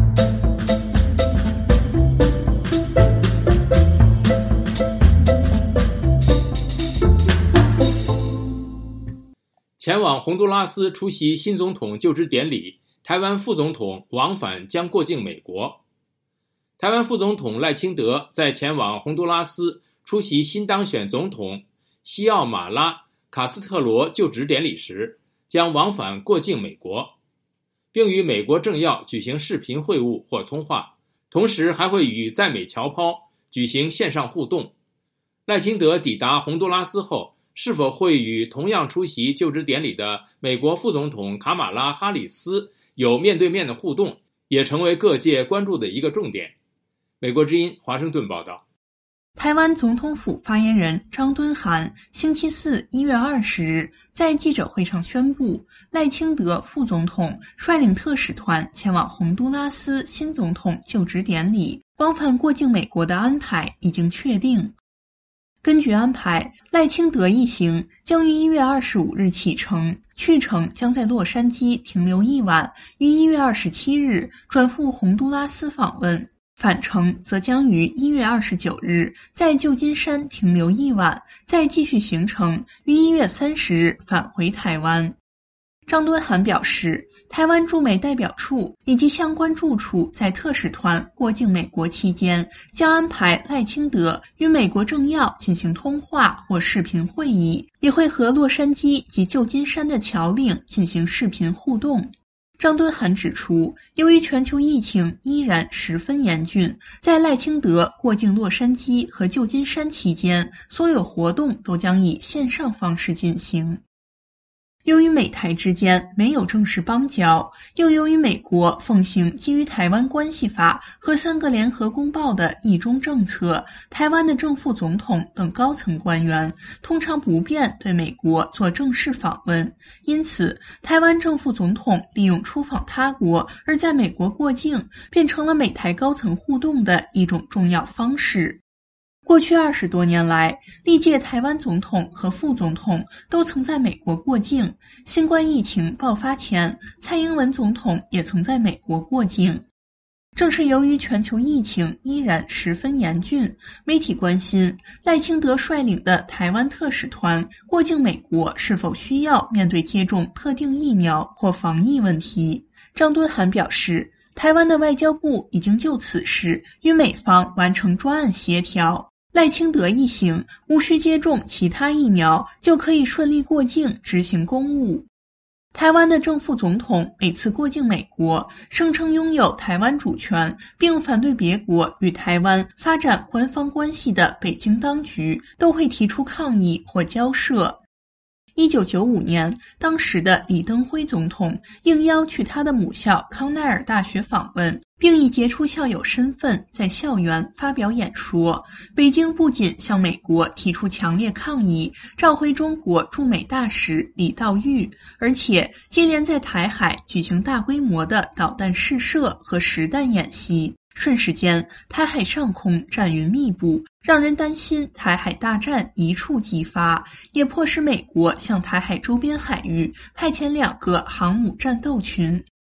[SPEAKER 3] 前往洪都拉斯出席新总统就职典礼，台湾副总统往返将过境美国。台湾副总统赖清德在前往洪都拉斯出席新当选总统西奥马拉卡斯特罗就职典礼时，将往返过境美国，并与美国政要举行视频会晤或通话，同时还会与在美侨胞举行线上互动。赖清德抵达洪都拉斯后，是否会与同样出席就职典礼的美国副总统卡马拉哈里斯有面对面的互动，也成为各界关注的一个重点。美国之音华盛顿报道。
[SPEAKER 6] 台湾总统府发言人张敦涵星期四一月二十日在记者会上宣布，赖清德副总统率领特使团前往洪都拉斯新总统就职典礼，往返过境美国的安排已经确定。根据安排，赖清德一行将于一月二十五日启程，去程将在洛杉矶停留一晚，于一月二十七日转赴洪都拉斯访问。返程则将于一月二十九日在旧金山停留一晚，再继续行程，于一月三十日返回台湾。张敦涵表示，台湾驻美代表处以及相关住处在特使团过境美国期间，将安排赖清德与美国政要进行通话或视频会议，也会和洛杉矶及旧金山的侨领进行视频互动。张敦涵指出，由于全球疫情依然十分严峻，在赖清德过境洛杉矶和旧金山期间，所有活动都将以线上方式进行。由于美台之间没有正式邦交，又由于美国奉行基于台湾关系法和三个联合公报的一中政策，台湾的正副总统等高层官员通常不便对美国做正式访问，因此台湾正副总统利用出访他国而在美国过境，变成了美台高层互动的一种重要方式。过去二十多年来，历届台湾总统和副总统都曾在美国过境。新冠疫情爆发前，蔡英文总统也曾在美国过境。正是由于全球疫情依然十分严峻，媒体关心赖清德率领的台湾特使团过境美国是否需要面对接种特定疫苗或防疫问题。张敦涵表示，台湾的外交部已经就此事与美方完成专案协调。赖清德一行无需接种其他疫苗就可以顺利过境执行公务。台湾的正副总统每次过境美国，声称拥有台湾主权，并反对别国与台湾发展官方关系的北京当局，都会提出抗议或交涉。一九九五年，当时的李登辉总统应邀去他的母校康奈尔大学访问，并以杰出校友身份在校园发表演说。北京不仅向美国提出强烈抗议，召回中国驻美大使李道玉，而且接连在台海举行大规模的导弹试射和实弹演习。瞬时间，台海上空战云密布，让人担心台海大战一触即发，也迫使美国向台海周边海域派遣两个航母战斗群。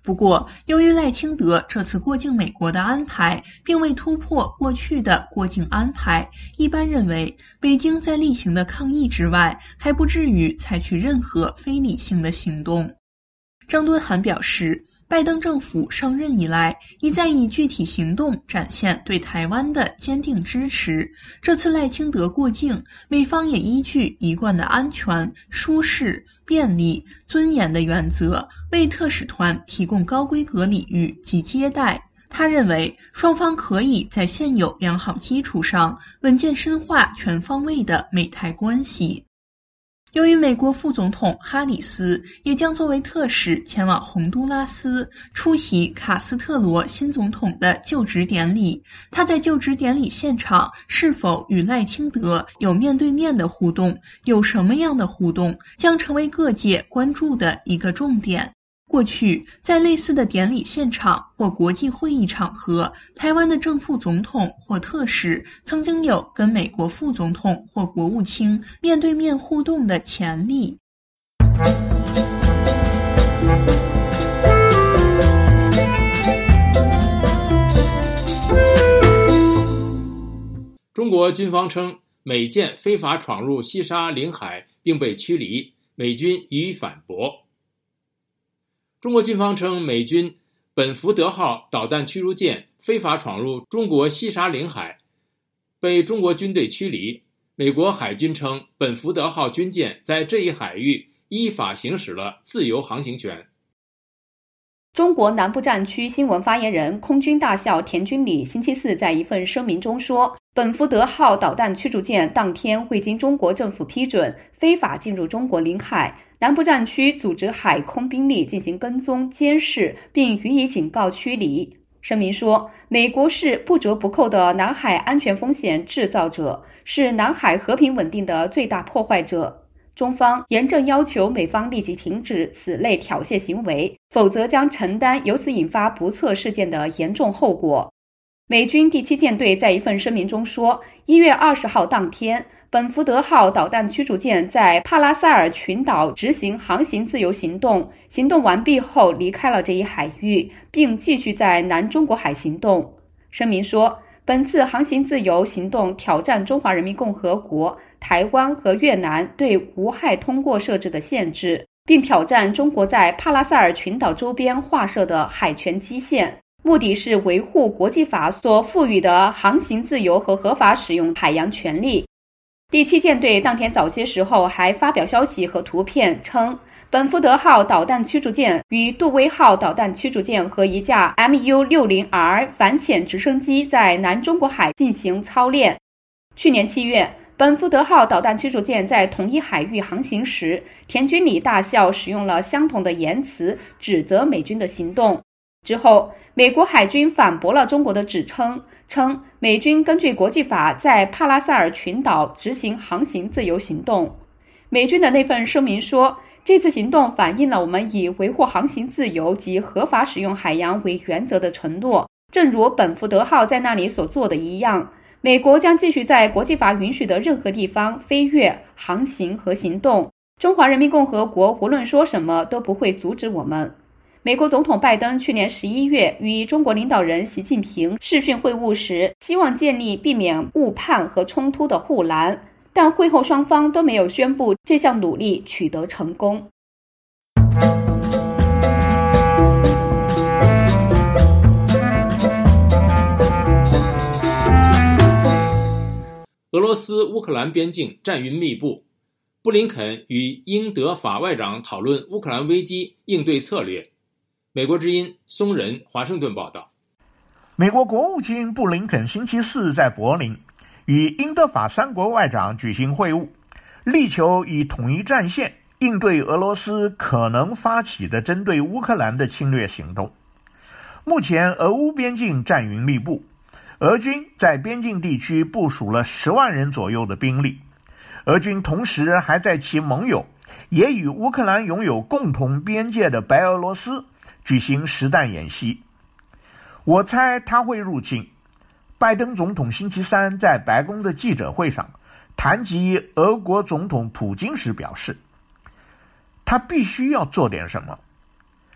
[SPEAKER 6] 不过，由于赖清德这次过境美国的安排并未突破过去的过境安排，一般认为北京在例行的抗议之外，还不至于采取任何非理性的行动。张敦涵表示，拜登政府上任以来，一再以具体行动展现对台湾的坚定支持。这次赖清德过境，美方也依据一贯的安全、舒适、便利、尊严的原则，为特使团提供高规格礼遇及接待。他认为，双方可以在现有良好基础上，稳健深化全方位的美台关系。由于美国副总统哈里斯也将作为特使前往洪都拉斯出席卡斯特罗新总统的就职典礼，他在就职典礼现场是否与赖清德有面对面的互动，有什么样的互动，将成为各界关注的一个重点。过去，在类似的典礼现场或国际会议场合，台湾的正副总统或特使曾经有跟美国副总统或国务卿面对面互动的前例。
[SPEAKER 3] 中国军方称，美舰非法闯入西沙领海并被驱离，美军予以反驳。中国军方称，美军本福德号导弹驱逐舰非法闯入中国西沙领海，被中国军队驱离。美国海军称，本福德号军舰在这一海域依法行使了自由航行权。
[SPEAKER 9] 中国南部战区新闻发言人空军大校田军礼星期四在一份声明中说，本福德号导弹驱逐舰当天未经中国政府批准，非法进入中国领海。南部战区组织海空兵力进行跟踪监视，并予以警告驱离。声明说，美国是不折不扣的南海安全风险制造者，是南海和平稳定的最大破坏者。中方严正要求美方立即停止此类挑衅行为，否则将承担由此引发不测事件的严重后果。美军第七舰队在一份声明中说，一月二十号当天，本福德号导弹驱逐舰在帕拉塞尔群岛执行航行自由行动，行动完毕后离开了这一海域，并继续在南中国海行动。声明说，本次航行自由行动挑战中华人民共和国、台湾和越南对无害通过设置的限制，并挑战中国在帕拉塞尔群岛周边划设的海权基线，目的是维护国际法所赋予的航行自由和合法使用海洋权利。第七舰队当天早些时候还发表消息和图片称，本福德号导弹驱逐舰与杜威号导弹驱逐舰和一架 M U 六十 R 反潜直升机在南中国海进行操练。去年七月，本福德号导弹驱逐舰在同一海域航行时，田军礼大校使用了相同的言辞指责美军的行动。之后，美国海军反驳了中国的指称，称美军根据国际法在帕拉塞尔群岛执行航行自由行动。美军的那份声明说，这次行动反映了我们以维护航行自由及合法使用海洋为原则的承诺，正如本福德号在那里所做的一样，美国将继续在国际法允许的任何地方飞越、航行和行动。中华人民共和国无论说什么都不会阻止我们。美国总统拜登去年十一月与中国领导人习近平视讯会晤时，希望建立避免误判和冲突的护栏，但会后双方都没有宣布这项努力取得成功。
[SPEAKER 3] 俄罗斯乌克兰边境战云密布，布林肯与英德法外长讨论乌克兰危机应对策略。美国之音松仁华盛顿报道，
[SPEAKER 16] 美国国务卿布林肯星期四在柏林与英德法三国外长举行会晤，力求以统一战线应对俄罗斯可能发起的针对乌克兰的侵略行动。目前俄乌边境战云密布，俄军在边境地区部署了十万人左右的兵力，俄军同时还在其盟友也与乌克兰拥有共同边界的白俄罗斯举行实弹演习。我猜他会入侵。拜登总统星期三在白宫的记者会上谈及俄国总统普京时表示，他必须要做点什么。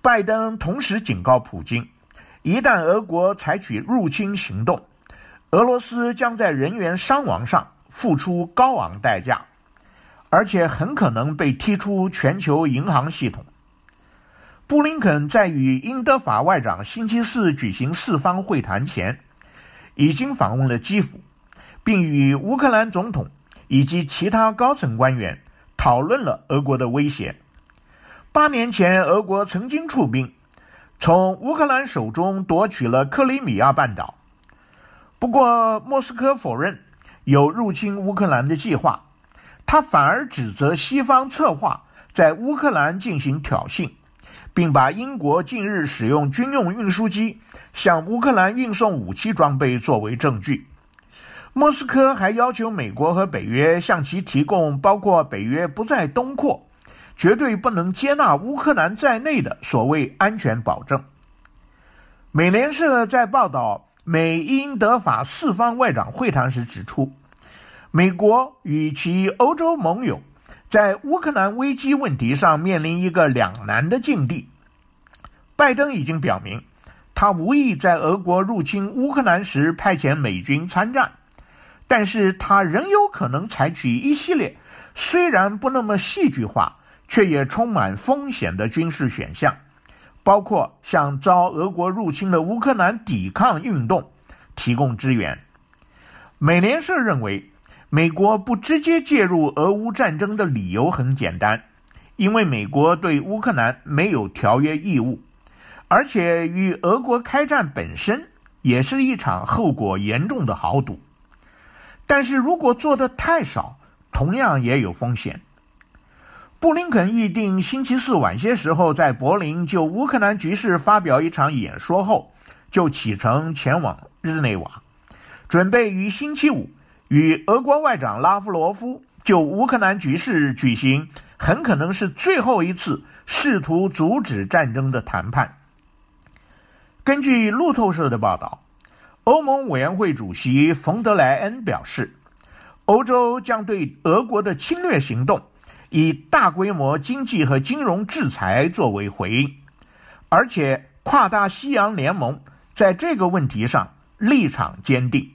[SPEAKER 16] 拜登同时警告普京，一旦俄国采取入侵行动，俄罗斯将在人员伤亡上付出高昂代价，而且很可能被踢出全球银行系统。布林肯在与英德法外长星期四举行四方会谈前，已经访问了基辅，并与乌克兰总统以及其他高层官员讨论了俄国的威胁。八年前，俄国曾经出兵，从乌克兰手中夺取了克里米亚半岛。不过，莫斯科否认有入侵乌克兰的计划，他反而指责西方策划在乌克兰进行挑衅，并把英国近日使用军用运输机向乌克兰运送武器装备作为证据。莫斯科还要求美国和北约向其提供包括北约不再东扩、绝对不能接纳乌克兰在内的所谓安全保证。美联社在报道美英德法四方外长会谈时指出，美国与其欧洲盟友在乌克兰危机问题上面临一个两难的境地。拜登已经表明，他无意在俄国入侵乌克兰时派遣美军参战，但是他仍有可能采取一系列虽然不那么戏剧化却也充满风险的军事选项，包括向遭俄国入侵的乌克兰抵抗运动提供支援。美联社认为，美国不直接介入俄乌战争的理由很简单，因为美国对乌克兰没有条约义务，而且与俄国开战本身也是一场后果严重的豪赌。但是如果做得太少，同样也有风险。布林肯预定星期四晚些时候在柏林就乌克兰局势发表一场演说后，就启程前往日内瓦，准备于星期五与俄国外长拉夫罗夫就乌克兰局势举行很可能是最后一次试图阻止战争的谈判。根据路透社的报道，欧盟委员会主席冯德莱恩表示，欧洲将对俄国的侵略行动以大规模经济和金融制裁作为回应，而且跨大西洋联盟在这个问题上立场坚定。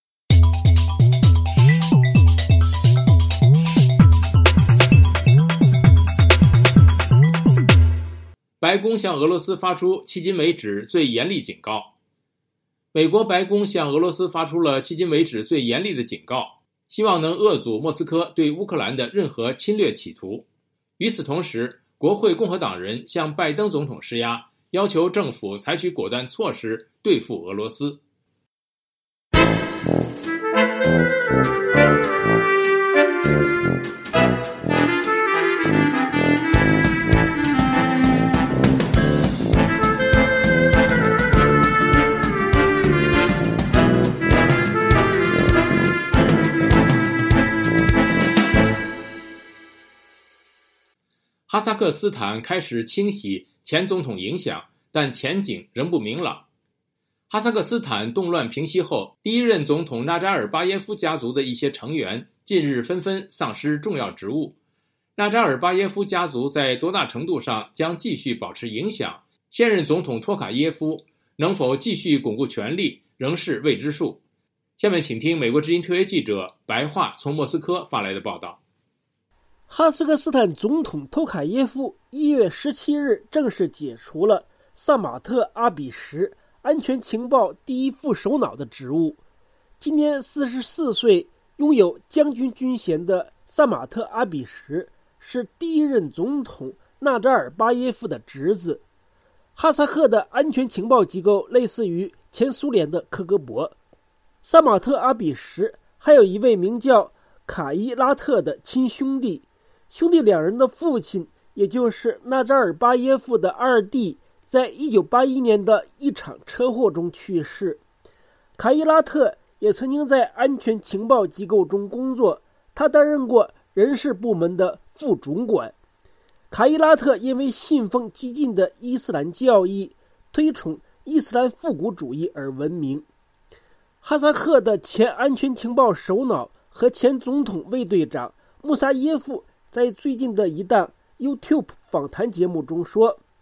[SPEAKER 3] 白宫向俄罗斯发出迄今为止最严厉警告。美国白宫向俄罗斯发出了迄今为止最严厉的警告，希望能遏阻莫斯科对乌克兰的任何侵略企图。与此同时，国会共和党人向拜登总统施压，要求政府采取果断措施对付俄罗斯。哈萨克斯坦开始清洗前总统影响，但前景仍不明朗。哈萨克斯坦动乱平息后，第一任总统纳扎尔巴耶夫家族的一些成员近日纷纷丧失重要职务。纳扎尔巴耶夫家族在多大程度上将继续保持影响，现任总统托卡耶夫能否继续巩固权力仍是未知数。下面请听美国之音特约记者白桦从莫斯科发来的报道。
[SPEAKER 17] 哈萨克斯坦总统托卡耶夫一月十七日正式解除了萨马特阿比什安全情报第一副首脑的职务。今年四十四岁，拥有将军军衔的萨马特阿比什是第一任总统纳扎尔巴耶夫的侄子。哈萨克的安全情报机构类似于前苏联的克格勃。萨马特阿比什还有一位名叫卡伊拉特的亲兄弟，兄弟两人的父亲，也就是纳扎尔巴耶夫的二弟，在一九八一年的一场车祸中去世。卡伊拉特也曾经在安全情报机构中工作，他担任过人事部门的副主管。卡伊拉特因为信奉激进的伊斯兰教义，推崇伊斯兰复古主义而闻名。哈萨克的前安全情报首脑和前总统卫队长穆萨耶夫在最近的一档 YouTube 访谈节目中说，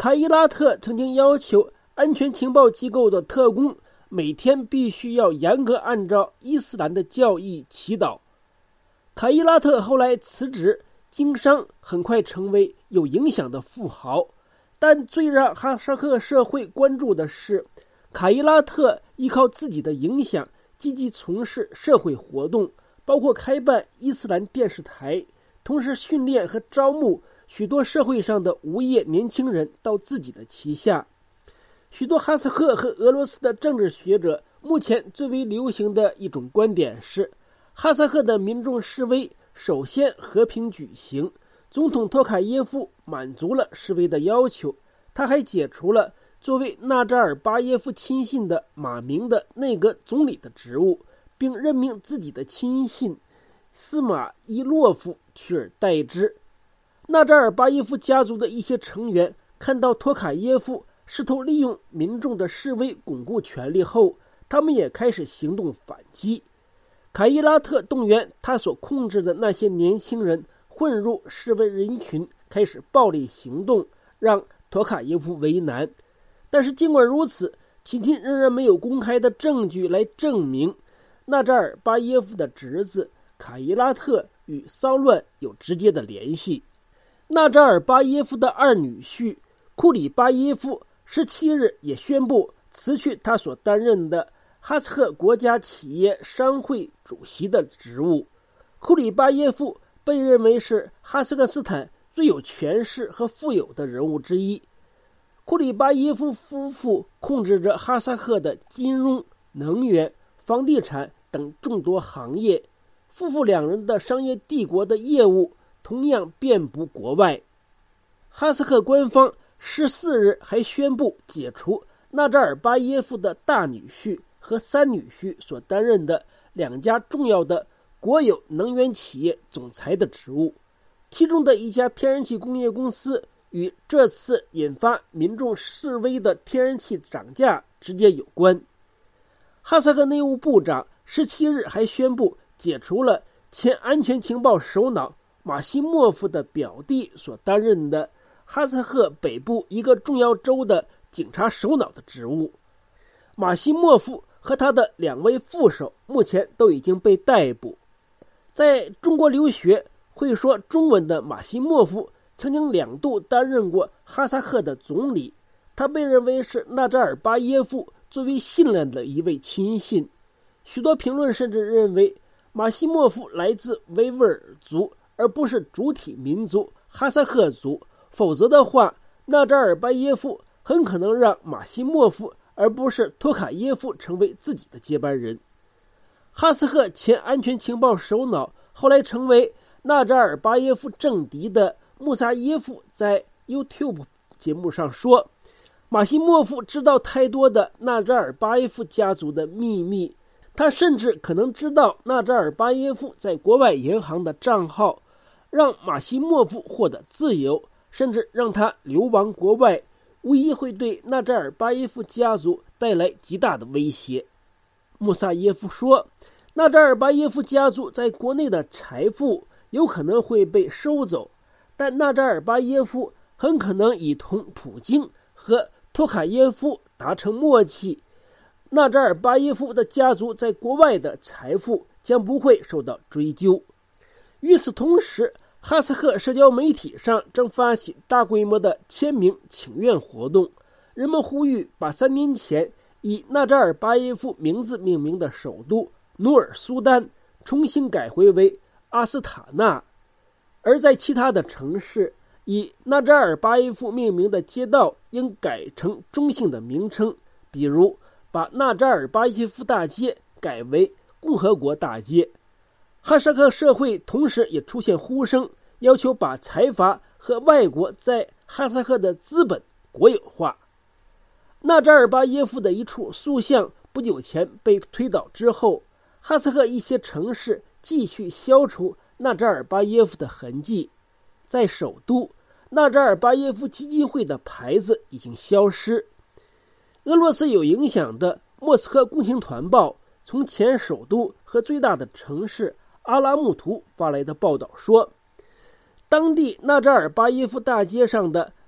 [SPEAKER 17] 卡伊拉特曾经要求安全情报机构的特工每天必须要严格按照伊斯兰的教义祈祷。卡伊拉特后来辞职经商，很快成为有影响的富豪。但最让哈萨克社会关注的是，卡伊拉特依靠自己的影响，积极从事社会活动，包括开办伊斯兰电视台，同时训练和招募许多社会上的无业年轻人到自己的旗下。许多哈萨克和俄罗斯的政治学者目前最为流行的一种观点是，哈萨克的民众示威首先和平举行，总统托卡耶夫满足了示威的要求，他还解除了作为纳扎尔巴耶夫亲信的马明的内阁总理的职务，并任命自己的亲信斯马伊洛夫取而代之。纳扎尔巴耶夫家族的一些成员看到托卡耶夫试图利用民众的示威巩固权力后，他们也开始行动反击。卡伊拉特动员他所控制的那些年轻人混入示威人群，开始暴力行动，让托卡耶夫为难。但是尽管如此，迄今仍然没有公开的证据来证明纳扎尔巴耶夫的侄子卡伊拉特与骚乱有直接的联系。纳扎尔巴耶夫的二女婿库里巴耶夫十七日也宣布辞去他所担任的哈萨克国家企业商会主席的职务。库里巴耶夫被认为是哈萨克斯坦最有权势和富有的人物之一。库里巴耶夫夫妇控制着哈萨克的金融、能源、房地产等众多行业，夫妇两人的商业帝国的业务同样遍布国外。哈萨克官方十四日还宣布解除纳扎尔巴耶夫的大女婿和三女婿所担任的两家重要的国有能源企业总裁的职务，其中的一家天然气工业公司与这次引发民众示威的天然气涨价直接有关。哈萨克内务部长十七日还宣布解除了前安全情报首脑马西莫夫的表弟所担任的哈萨克北部一个重要州的警察首脑的职务。马西莫夫和他的两位副手目前都已经被逮捕。在中国留学会说中文的马西莫夫曾经两度担任过哈萨克的总理，他被认为是纳扎尔巴耶夫最为信赖的一位亲信。许多评论甚至认为马西莫夫来自维吾尔族，而不是主体民族哈萨克族，否则的话，纳扎尔巴耶夫很可能让马西莫夫而不是托卡耶夫成为自己的接班人。哈萨克前安全情报首脑后来成为纳扎尔巴耶夫政敌的穆萨耶夫在 YouTube 节目上说，马西莫夫知道太多的纳扎尔巴耶夫家族的秘密，他甚至可能知道纳扎尔巴耶夫在国外银行的账号，让马西莫夫获得自由，甚至让他流亡国外，无疑会对纳扎尔巴耶夫家族带来极大的威胁。穆萨耶夫说，纳扎尔巴耶夫家族在国内的财富有可能会被收走，但纳扎尔巴耶夫很可能已同普京和托卡耶夫达成默契，纳扎尔巴耶夫的家族在国外的财富将不会受到追究。与此同时，哈萨克社交媒体上正发起大规模的签名请愿活动，人们呼吁把三年前以纳扎尔巴耶夫名字命名的首都努尔苏丹重新改回为阿斯塔纳，而在其他的城市，以纳扎尔巴耶夫命名的街道应改成中性的名称，比如把纳扎尔巴耶夫大街改为共和国大街。哈萨克社会同时也出现呼声，要求把财阀和外国在哈萨克的资本国有化。纳扎尔巴耶夫的一处塑像不久前被推倒之后，哈萨克一些城市继续消除纳扎尔巴耶夫的痕迹。在首都，纳扎尔巴耶夫基金会的牌子已经消失。俄罗斯有影响的莫斯科共青团报从前首都和最大的城市阿拉木图发来的报道说，当地纳扎尔巴耶夫大街上的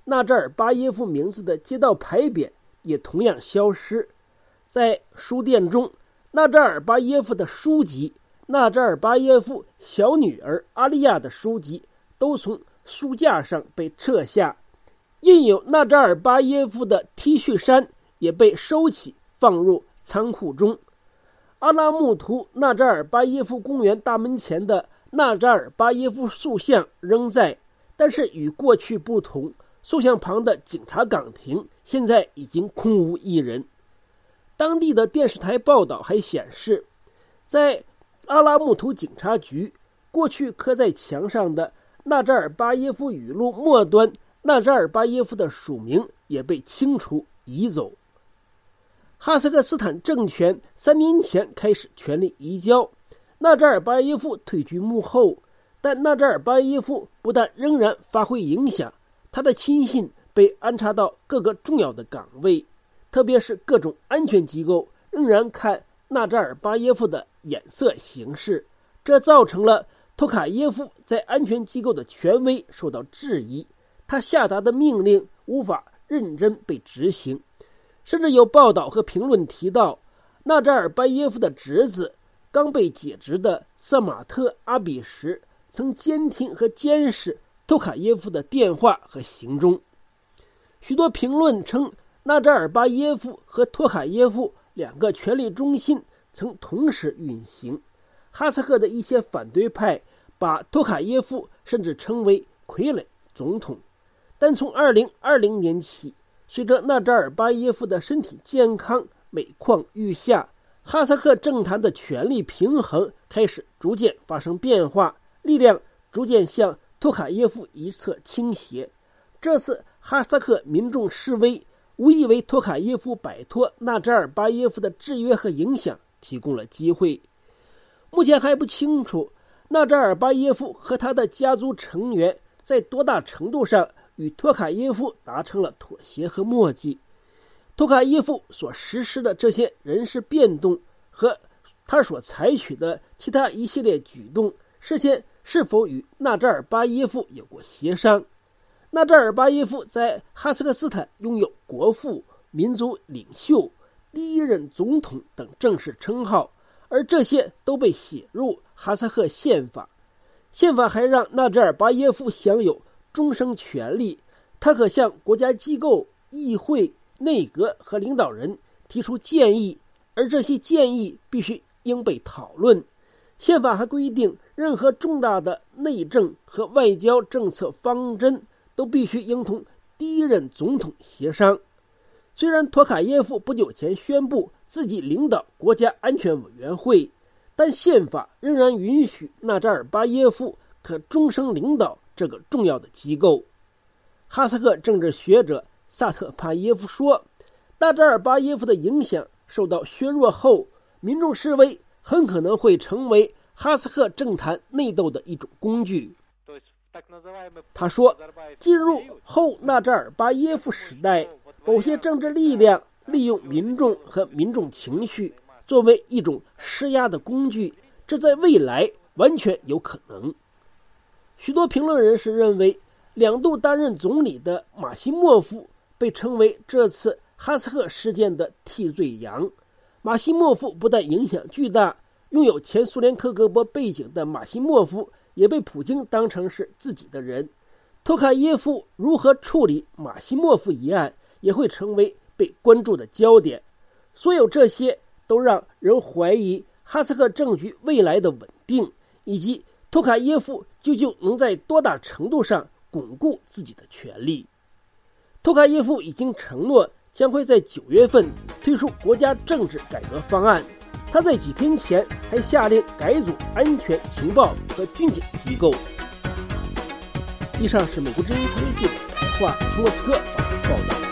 [SPEAKER 17] 纳扎尔巴耶夫名字的街道牌匾也同样消失。在书店中，纳扎尔巴耶夫的书籍、纳扎尔巴耶夫小女儿阿利亚的书籍都从书架上被撤下，印有纳扎尔巴耶夫的 T 恤衫也被收起放入仓库中。阿拉木图纳扎尔巴耶夫公园大门前的纳扎尔巴耶夫塑像仍在，但是与过去不同，塑像旁的警察岗亭现在已经空无一人。当地的电视台报道还显示，在阿拉木图警察局，过去刻在墙上的纳扎尔巴耶夫语录末端纳扎尔巴耶夫的署名也被清除移走。哈萨克斯坦政权三年前开始权力移交，纳扎尔巴耶夫退居幕后，但纳扎尔巴耶夫不但仍然发挥影响，他的亲信被安插到各个重要的岗位，特别是各种安全机构仍然看纳扎尔巴耶夫的眼色行事，这造成了托卡耶夫在安全机构的权威受到质疑，他下达的命令无法认真被执行。甚至有报道和评论提到，纳扎尔巴耶夫的侄子刚被解职的萨马特阿比什曾监听和监视托卡耶夫的电话和行踪。许多评论称，纳扎尔巴耶夫和托卡耶夫两个权力中心曾同时运行。哈萨克的一些反对派把托卡耶夫甚至称为傀儡总统。但从二零二零年起，随着纳扎尔巴耶夫的身体健康每况愈下，哈萨克政坛的权力平衡开始逐渐发生变化，力量逐渐向托卡耶夫一侧倾斜。这次哈萨克民众示威无疑为托卡耶夫摆脱纳扎尔巴耶夫的制约和影响提供了机会。目前还不清楚纳扎尔巴耶夫和他的家族成员在多大程度上与托卡耶夫达成了妥协和默契。托卡耶夫所实施的这些人事变动和他所采取的其他一系列举动，事先是否与纳扎尔巴耶夫有过协商？纳扎尔巴耶夫在哈萨克斯坦拥有国父、民族领袖、第一任总统等正式称号，而这些都被写入哈萨克宪法。宪法还让纳扎尔巴耶夫享有终生权利，他可向国家机构、议会、内阁和领导人提出建议，而这些建议必须应被讨论。宪法还规定，任何重大的内政和外交政策方针都必须应同第一任总统协商。虽然托卡耶夫不久前宣布自己领导国家安全委员会，但宪法仍然允许纳扎尔巴耶夫可终生领导这个重要的机构。哈萨克政治学者萨特帕耶夫说，纳扎尔巴耶夫的影响受到削弱后，民众示威很可能会成为哈萨克政坛内斗的一种工具。他说，进入后纳扎尔巴耶夫时代，某些政治力量利用民众和民众情绪作为一种施压的工具，这在未来完全有可能。许多评论人士认为，两度担任总理的马西莫夫被称为这次哈萨克事件的替罪羊。马西莫夫不但影响巨大，拥有前苏联克格勃背景的马西莫夫也被普京当成是自己的人。托卡耶夫如何处理马西莫夫一案也会成为被关注的焦点。所有这些都让人怀疑哈萨克政局未来的稳定，以及托卡耶夫究竟能在多大程度上巩固自己的权利。托卡耶夫已经承诺将会在九月份推出国家政治改革方案。他在几天前还下令改组安全情报和军警机构。以上是美国之音特约记者台话从莫斯科发出报道。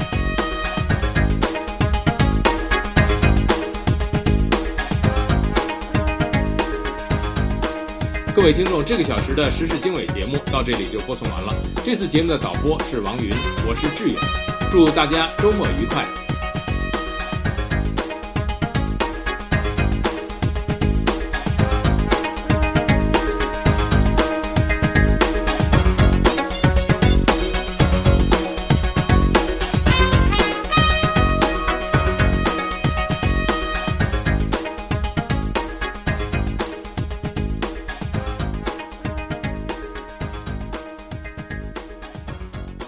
[SPEAKER 3] 各位听众，这个小时的时事经纬节目到这里就播送完了。这次节目的导播是王云，我是志远，祝大家周末愉快。